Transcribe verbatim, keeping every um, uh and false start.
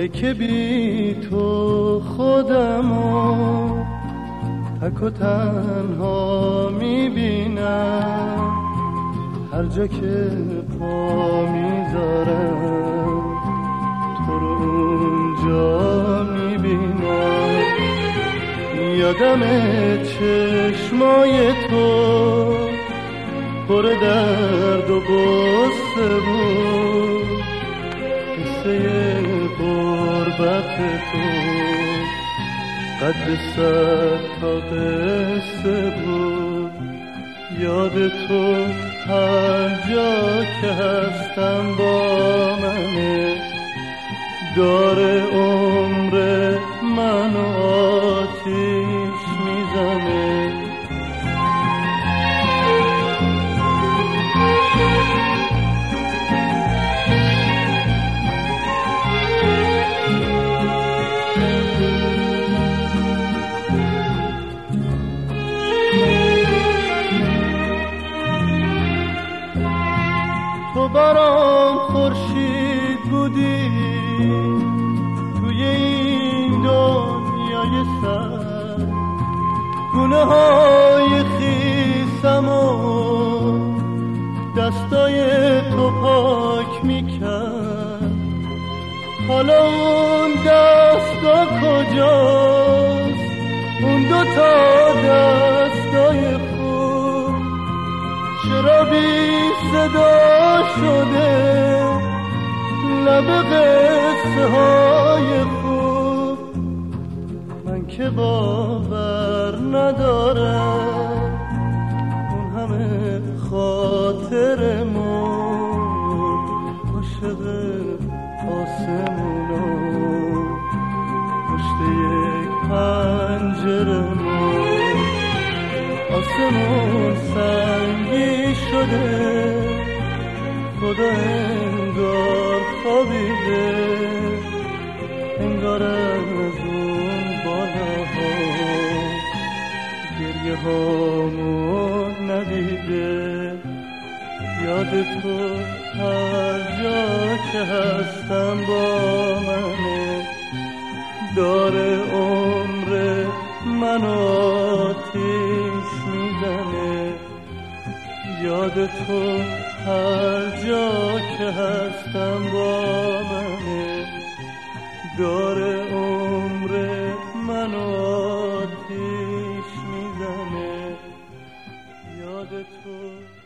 که بی تو خودمو تک و تنها میبینم، هر جا که پا میذارم تو رو اونجا میبینم. یادم چشمای تو پر درد و غصه بود، قصه غربت تو قد صد تا قصه بود. یاد تو هر جا که هستم با منه، داره عمر منو آتیش میزنه. تو برام خورشید بودی توی این دنیای سر، گونه های خیسم و دستای تو پاک میکرد. حالا اون دستا کجاست، اون دوتا دستای خوب چرا بی صدا شده لب قصه های خوب؟ من که باور ندارم اون همه خاطرمون عاشق آسمونو پشت یک پنجرمون. آسمون سنگی شده، خدا انگار خوابیده، انگار از اون بالاها گریه هامون ندیده. یاد تو هر جا که هستم با منه، داره عمر منو آتیش میزنه. یاد تو هر جا که هستم با منه، داره عمر منو آتیش میزنه. یاد تو